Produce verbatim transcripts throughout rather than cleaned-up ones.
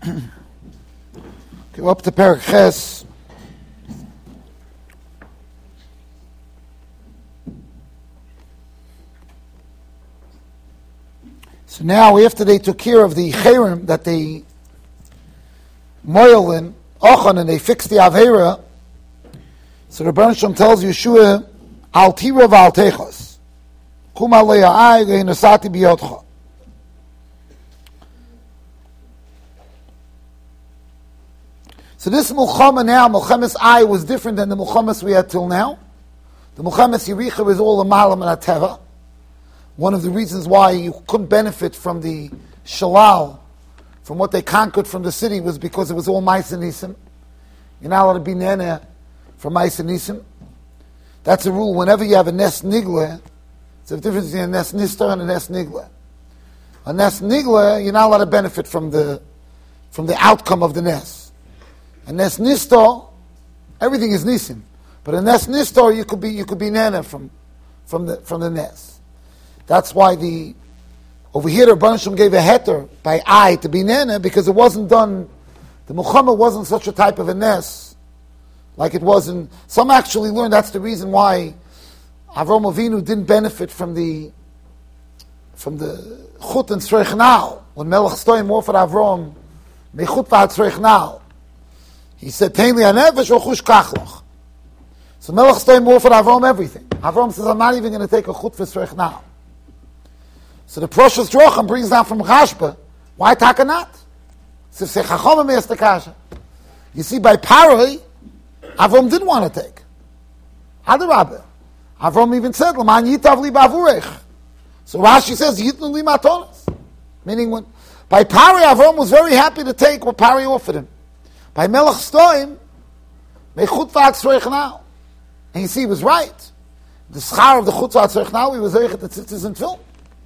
Go up to Perek Ches. So now, after they took care of the cherem that they moil in Ochan and they fixed the Avera, so the Rebbeinu Shalom tells Yeshua, Al tira v'al techos, kum alei ha'ai ve'inasati biyotcha. So this Mulchama now, Mulchamas Ai, was different than the Mulchamas we had till now. The Mulchamas Yericha is all a Malam and a Teva. One of the reasons why you couldn't benefit from the Shalal, from what they conquered from the city, was because it was all Mais and Nisim. You're not allowed to be Nene from Mais and Nisim. That's a rule. Whenever you have a Nes Nigla, it's a difference between a Nes Nistar and a Nes Nigla. A Nes Nigla, you're not allowed to benefit from the from the outcome of the Nes. A Nes Nistar, everything is Nisim. But a Nes Nistar, you could be you could be Nana from from the from the Nes. That's why the over here the Rebbeinu Shalom gave a heter by I to be Nana, because it wasn't done. The Muhammad wasn't such a type of a Nes like it was in. Some actually learned that's the reason why Avram Avinu didn't benefit from the from the Chut and Tzreichnal when Melech Stoim offered Avram Mechut v'Tzreichnal. He said, "Tein li hanefesh u'chush kachlach." So Melech Stoim offered Avram everything. Avram says, "I'm not even going to take a chut v'sreich now." So the Proshas Drochem brings down from Rashba, why taka not? So say Chachamim asked the kasha. You see, by Paroi, Avram didn't want to take. Adarabah. Avram even said, "L'man yitav li b'avurech." So Rashi says, "Yitnu li matonas," meaning when by Paroi, Avram was very happy to take what Paroi offered him. By Melech Stoim, mechut v'atzreichnal. And you see, he was right. The schar of the chut v'atzreichnal, he was eichet the tzitzis and film.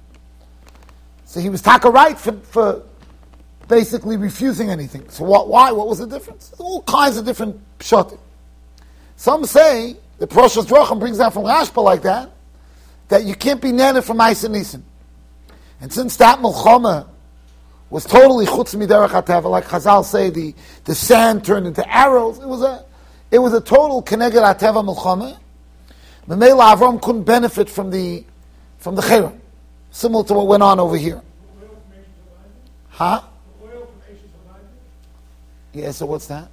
So he was taka right for, for basically refusing anything. So what, why? What was the difference? All kinds of different pshatim. Some say, the Proshas Drochem brings down from Rashba like that, that you can't be nana from Ais and Nisim. And since that Mulchama was totally chutz miderech hateva, like Chazal say, the, the sand turned into arrows. It was a it was a total keneged hateva milchama. Memela Avram couldn't benefit from the from the cherem, similar to what went on over here. Huh? Yeah. So what's that?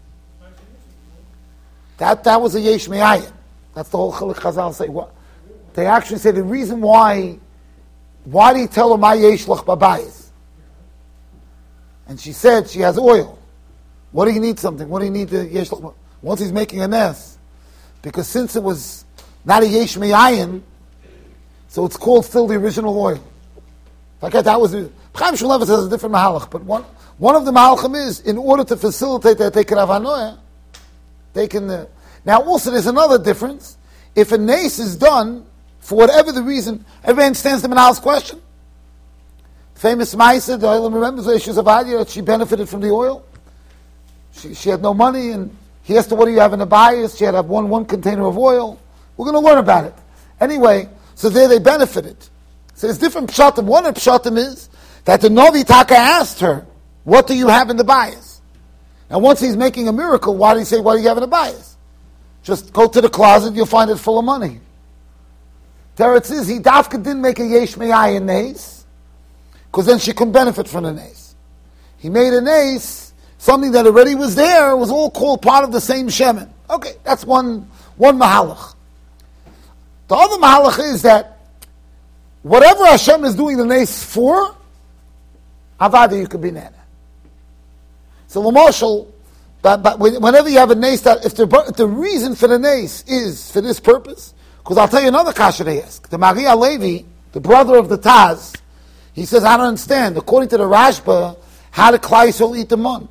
That that was a yesh me'ayin. That's the whole chiluk Chazal say. What they actually say the reason why why did he tell her my yesh lach babayis? And she said she has oil. What do you need something? What do you need to yesh? Once he's making a nes, because since it was not a yesh me'ayin, so it's called still the original oil. Like that was the Chaim Shulevitz has a different mahalach, but one one of the mahalachim is in order to facilitate that they can have hanoah, they can. Uh, now also there's another difference. If a nes is done for whatever the reason, everybody understands the Menal's question. Famous Maisa, the Olam remembers her, she's a Avadia, that she benefited from the oil. She, she had no money, and he asked her, what do you have in the bias? She had one, one container of oil. We're going to learn about it. Anyway, so there they benefited. So there's different pshatim. One of the pshatim is that the Novi Taka asked her, what do you have in the bias? And once he's making a miracle, why do you say, what do you have in the bias? Just go to the closet, you'll find it full of money. Teretz is, he dafka didn't make a yesh me'ayin nes, because then she couldn't benefit from the nes. He made a nes, something that already was there, was all called part of the same shemen. Okay, that's one one mahalach. The other mahalach is that whatever Hashem is doing the nes for, avada you could be nana. So l'moshel, but, but whenever you have a nes, that if the, if the reason for the nes is for this purpose, because I'll tell you another kasha they ask. The Maria Levi, the brother of the Taz, he says, I don't understand. According to the Rashba, how did Klai Yisrael eat the mun?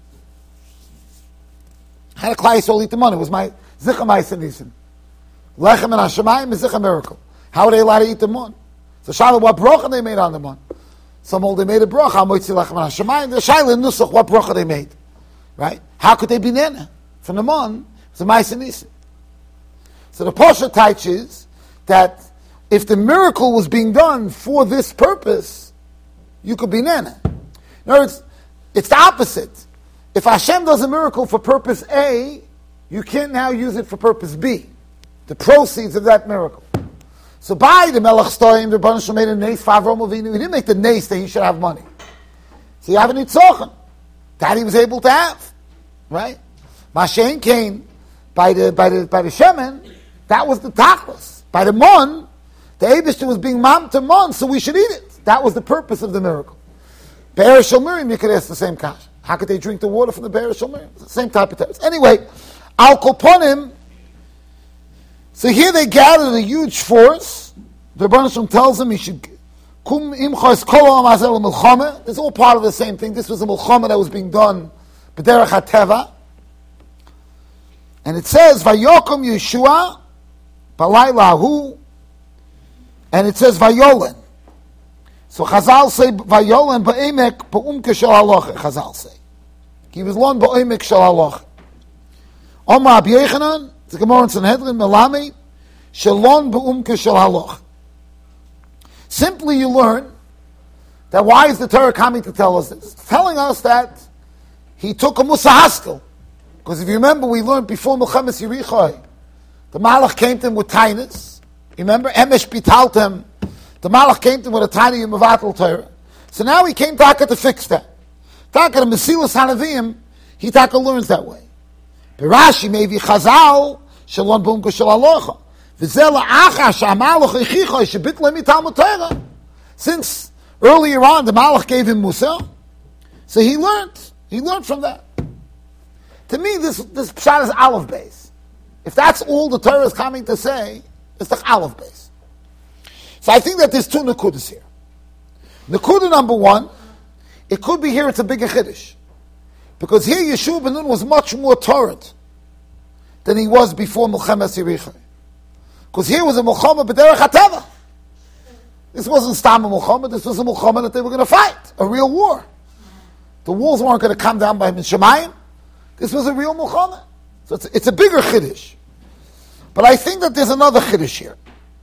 How did Klai Yisrael eat the mun? It was my Zicha Ma'aseh Nisim. Lechem and Hashemayim is Zicha miracle. How were they allowed to eat the mun? So Shaila, what bracha they made on the mun? Some old they made a bracha. Moitzi Lechem and Hashemayim. The Shaila Nusach, what bracha they made? Right? How could they be nena? From the mun, it's a Ma'aseh Nisim. So the Pasha teaches that if the miracle was being done for this purpose, you could be nana. In other words, it's the opposite. if Hashem does a miracle for purpose A, you can't now use it for purpose B, the proceeds of that miracle. So by the Melech Stoim, the Rebbeinu Shalom made a nace for Avraham Avinu. He didn't make the nace that he should have money. So you have an Yitzchak that he was able to have, right? Mashen came by the by the by the Shemen. That was the tachlis. By the Mon, the Eibishter was being mam to Mon, so we should eat it. That was the purpose of the miracle. Be'er Shomrim, you could ask the same question. How could they drink the water from the Be'er Shomrim? It's the same type of text. Anyway, Al Koponim. So here they gathered a huge force. The Rebbeinu Shalom tells them he should kum imchos kol ha'mazel milchama. It's all part of the same thing. This was a milchama that was being done b'derech hateva. And it says vayokum Yeshua balayla hu, and it says vayolen. So Chazal say vayolen ba'emek ba'umke shel halacha. Chazal say he was lon ba'emek shel halacha. Omar Rabbi Yechanan, the Gemara in Sanhedrin, Melami, Shalon Be'umke Shel Halach. Simply you learn that why is the Torah coming to tell us this? It's telling us that he took a Musa Haskel. Because if you remember, we learned before Milchemes Yericho, the Malach came to him with tinus. Remember, Emesh Bitaltem, the Malach came to him with a tiny Mevatel Torah. So now he came Taka to fix that. Taka to Mesilas Hanavim, he Taka learns that way. Rashi maybe Chazal Shalom Bumka Shel Halacha V'zel Acha Shamalach Echicha Shebit Lemi Talmud Torah. Since earlier on the Malach gave him Musa, so he learned. He learned from that. To me, this this pshat is Aleph base. If that's all the Torah is coming to say, it's the Aleph base. So I think that there's two nekudas here. Nekuda number one, it could be here. It's a bigger chiddush. Because here Yeshua ben Nun was much more Torah than he was before Milchemes Yericho. Because here was a Milchama b'derech hateva. This wasn't Stam Milchama, this was a Milchama that they were going to fight, a real war. The walls weren't going to come down by him in Shemayim. This was a real Milchama. So it's, it's a bigger Chiddush. But I think that there's another Chiddush here.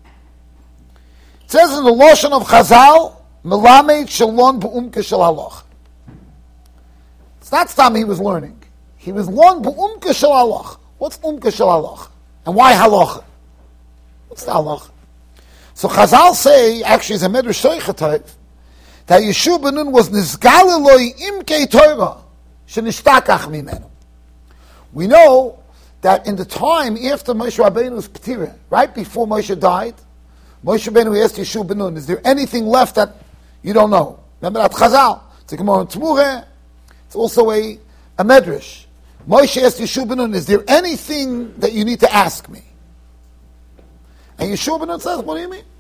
It says in the Lashon of Chazal, Melamed Shalon B'umke Shel Halach. It's not Stam he was learning. He was lon b'umke shel halach. What's umke shel halach? And why halach? What's the halach? So Chazal say, actually it's a medrash soicha type, that Yeshua ben Nun was nizgal eloi imkei Torah shenishtakach mimenu. We know that in the time after Moshe Rabbeinu's P'tirah, right before Moshe died, Moshe Rabbeinu asked Yeshua ben Nun, is there anything left that you don't know? Remember that Chazal? It's a Gemara in Tzmureh. It's also a, a medrash. Moshe asked Yeshua ben Nun, is there anything that you need to ask me? And Yeshua ben Nun says, what do you mean?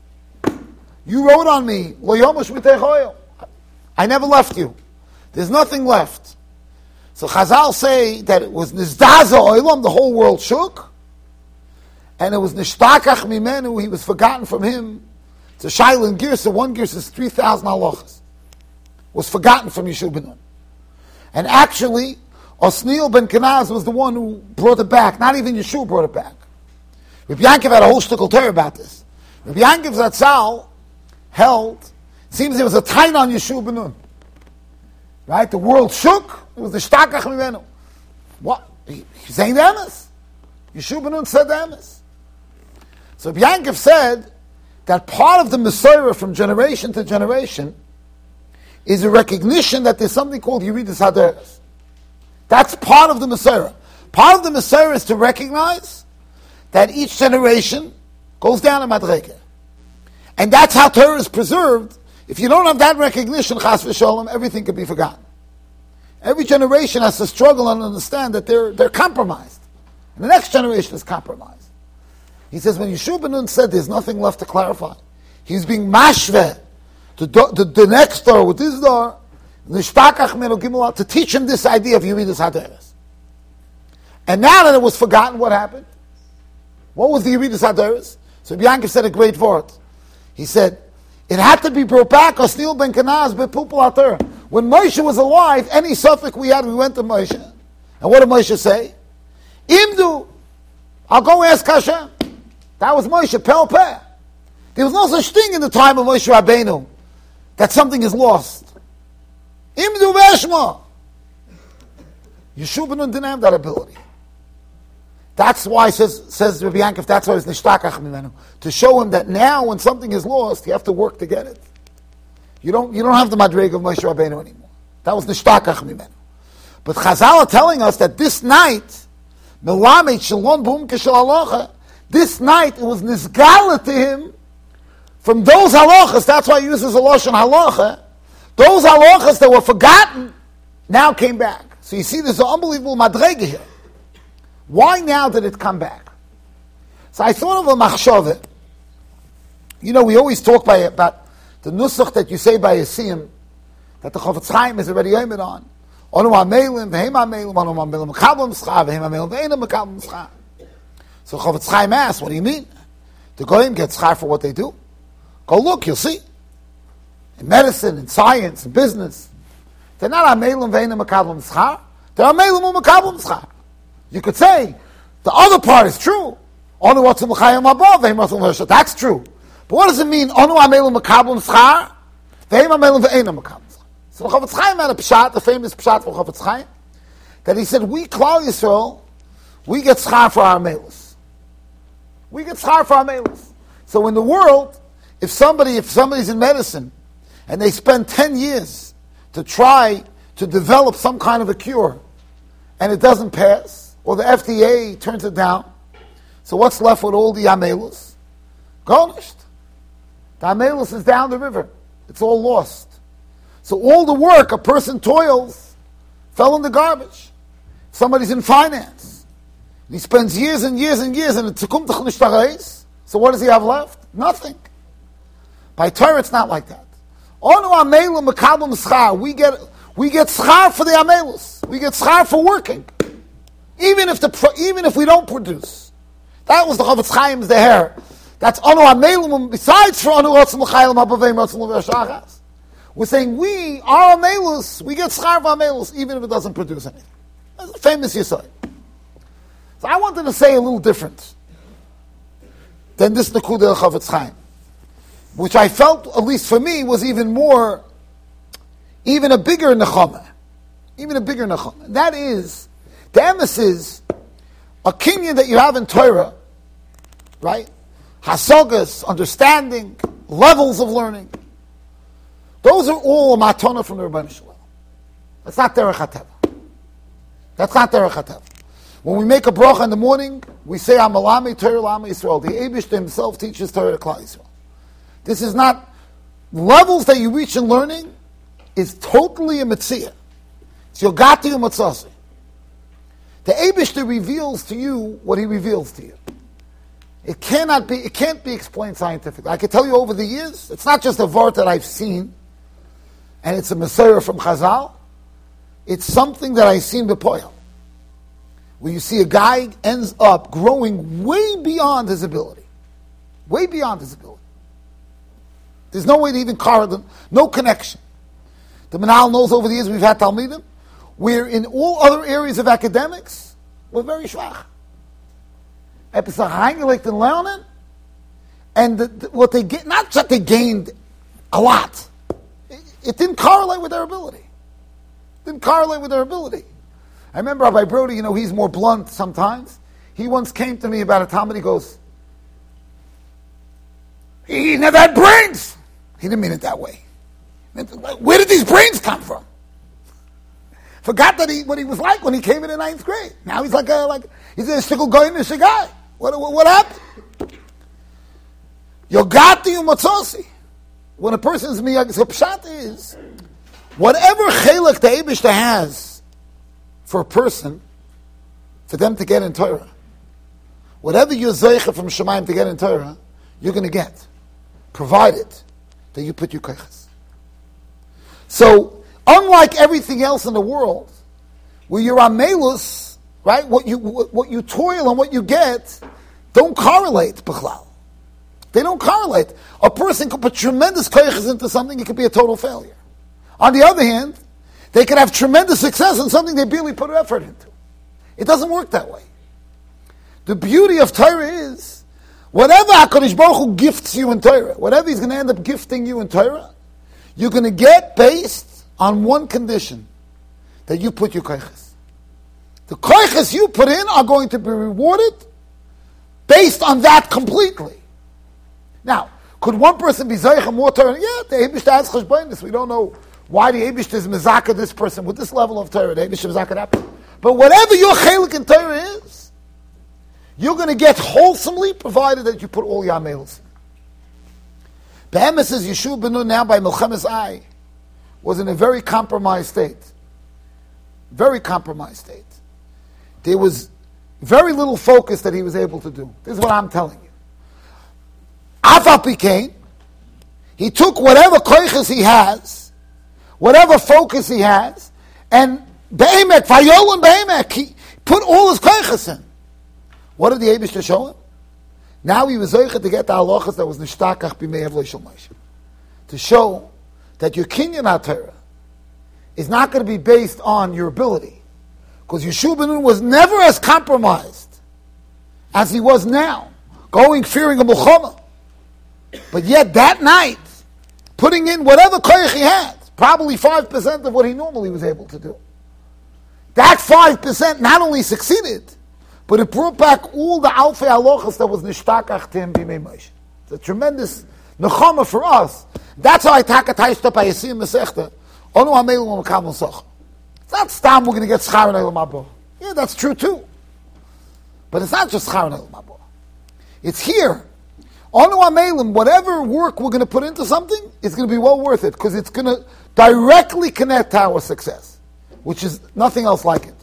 You wrote on me, Lo yomush mitechoyo. I never left you. There's nothing left. So Chazal say that it was nizdaza oilam, the whole world shook, and it was nishtakach mimenu, he was forgotten from him. It's a shaila in Girsa, one Girsa is three thousand halachas. Was forgotten from Yeshua ben Nun. And actually, Osniel ben Kenaz was the one who brought it back. Not even Yeshua brought it back. Rabbi Yankiv had a whole shtickle Torah about this. Rabbi Yankiv Zatzal held, it seems there was a tain on Yeshua ben Nun. Right? The world shook. It was the shtakach mimenu. What? He, he's saying the emes. Yeshua ben Nun said the emes. So Rabbi Yankiv said that part of the Messiah from generation to generation is a recognition that there's something called Yeridus Haderes. That's part of the Messiah. Part of the Messiah is to recognize that each generation goes down a madrege. And that's how Torah is preserved. If you don't have that recognition, chas v'sholem, everything could be forgotten. Every generation has to struggle and understand that they're, they're compromised. And the next generation is compromised. He says, when Yeshua ben Nun said there's nothing left to clarify, he's being mashveh, The, the, the next door with this door, to teach him this idea of Yeridus Haderes. And now that it was forgotten, what happened? What was the Yeridus Haderes? So Bianca said a great word. He said, it had to be brought back, Osniel ben Kenaz, bepupul haTorah. When Moshe was alive, any suffix we had, we went to Moshe. And what did Moshe say? Imdu, I'll go ask Hashem. That was Moshe, pel peh. There was no such thing in the time of Moshe Rabbeinu that something is lost. Imdu veshma. Yeshua ben Nun didn't have that ability. That's why, says, says Rabbi Yankov, that's why it's nishtakach mimenu. To show him that now when something is lost, you have to work to get it. You don't, you don't have the madrega of Moshe Rabbeinu anymore. That was nishtakach mimenu. But Chazal are telling us that this night, melamed shalom b'um keshel halacha, this night it was nisgala to him from those halachas. That's why he uses a lashon halacha. Those halachas that were forgotten now came back. So you see, there's an unbelievable madrega here. Why now did it come back? So I thought of a machshava. You know, we always talk by, about the nusach that you say by Yisiyim, that the Chofetz Chaim is already aimed on. Onu ha'meilim, v'heim ha'meilim, onu ha'meilim, mekabel m'schar, v'heim ha'meilim, v'eina mekabel m'schar. So Chofetz Chaim asks, what do you mean? The goyim get schar for what they do? Go look, you'll see. In medicine, in science, in business, they're not ha'meilim, v'eina mekabel m'schar. They're ha'meilim, u'mekabel m'schar. You could say, the other part is true. Onu ha'tzum l'chayim above, v'heim ha'tzum l'chayim. That's true. But what does it mean? Onu ha'meilim, mekabel m'schar, v'heim ha'meilim, v'eina mekabel. So the Chofetz Chaim had a pshat, the famous pshat for Chofetz Chaim, that he said, we, Klal Yisrael, we get schar for our melus. We get schar for our melus. So in the world, if somebody, if somebody's in medicine, and they spend ten years to try to develop some kind of a cure, and it doesn't pass, or the F D A turns it down, so what's left with all the amelus? Garnished. The amelus is down the river. It's all lost. So all the work a person toils fell in the garbage. Somebody's in finance. He spends years and years and years in the tzukum t'chnishtareis. So what does he have left? Nothing. By Torah, it's not like that. Onu amelum mekabel schar. We get we get schar for the amelus. We get schar for working, even if the even if we don't produce. That was the Chofetz Chaim's the hair. That's onu amelum. Besides for onu rotzim l'chayim abavim rotzim l'v'ashachas. We're saying we, our amelus, we get schar for amelus, even if it doesn't produce anything. That's a famous yesod. So I wanted to say a little different than this Nekuda of Chofetz Chaim, which I felt, at least for me, was even more, even a bigger nechama, even a bigger nechama. And that is, the emes is a kinyan that you have in Torah, right? Hasagas, understanding, levels of learning. Those are all a matana from the Rebbeinu Shalom. That's not derech hateva. That's not derech hateva. When we make a bracha in the morning, we say Amalami Torah Lama Yisrael. The Eibush himself teaches Torah to Klal Yisrael. This is not levels that you reach in learning. Is totally a mitzvah. It's yogati u'matzasi. The Eibush reveals to you what he reveals to you. It cannot be. It can't be explained scientifically. I can tell you over the years. It's not just a vart that I've seen. And it's a Messiah from Chazal. It's something that I've seen b'poyel. Where you see a guy ends up growing way beyond his ability. Way beyond his ability. There's no way to even carve them, no connection. The Manal knows over the years we've had Talmidim, where in all other areas of academics, we're very schwach. Episach reingelegt in lernen, and the, the, what they get, not that they gained a lot, it didn't correlate with their ability. It didn't correlate with their ability. I remember Rabbi Brody, you know, he's more blunt sometimes. He once came to me about a Talmud, he goes, he never had brains. He didn't mean it that way. Where did these brains come from? Forgot that he what he was like when he came in the ninth grade. Now he's like a, like, he's a shtickle goyimish guy. What, what, what happened? Yogati u'matzosi. When a person is miyag, so pshat is, whatever chelak the Eibishter has for a person, for them to get in Torah, whatever you're zeicha from Shemayim to get in Torah, you're going to get, provided that you put your koiches. So, unlike everything else in the world, where you're amelus, right, what you what you toil and what you get, don't correlate, b'chlal. They don't correlate. A person could put tremendous koiches into something, it could be a total failure. On the other hand, they could have tremendous success in something they barely put effort into. It doesn't work that way. The beauty of Torah is, whatever HaKadosh Baruch Hu gifts you in Torah, whatever He's going to end up gifting you in Torah, you're going to get based on one condition, that you put your koiches. The koiches you put in are going to be rewarded based on that completely. Now, could one person be Zaycha more Torah? Yeah, the Eibishter has cheshbonis. We don't know why the Eibishter is mezaka this person with this level of Torah. The Eibishter mezaka that person. But whatever your chelik in Torah is, you're going to get wholesomely, provided that you put all your amelos in. Behemoth says Yeshua ben Nun now by Milchemes Ai was in a very compromised state. Very compromised state. There was very little focus that he was able to do. This is what I'm telling you. Afal Pikein, he took whatever koiches he has, whatever focus he has, and Be'emek, Vayol and Be'emek, he put all his koiches in. What did the Eibishter show him? Now he was zoicha to get the halachas that was nishtakach b'mei avloi shel Moshe. To show that your kinyan HaTorah is not going to be based on your ability. Because Yeshua ben Nun was never as compromised as he was now, going fearing a Mulchama. But yet that night, putting in whatever koyach he had, probably five percent of what he normally was able to do. That five percent not only succeeded, but it brought back all the alfei halachas that was nishtakach to him b'mei Moshe. It's a tremendous nechama for us. That's how I take a taishta by Yesiyim Masechta. Onu hamelu l'mekabel socha. It's not stam we're going to get schar and elam haba. Yeah, that's true too. But it's not just schar and elam haba. It's here. Onu hamelim, whatever work we're going to put into something, it's going to be well worth it because it's going to directly connect to our success, which is nothing else like it.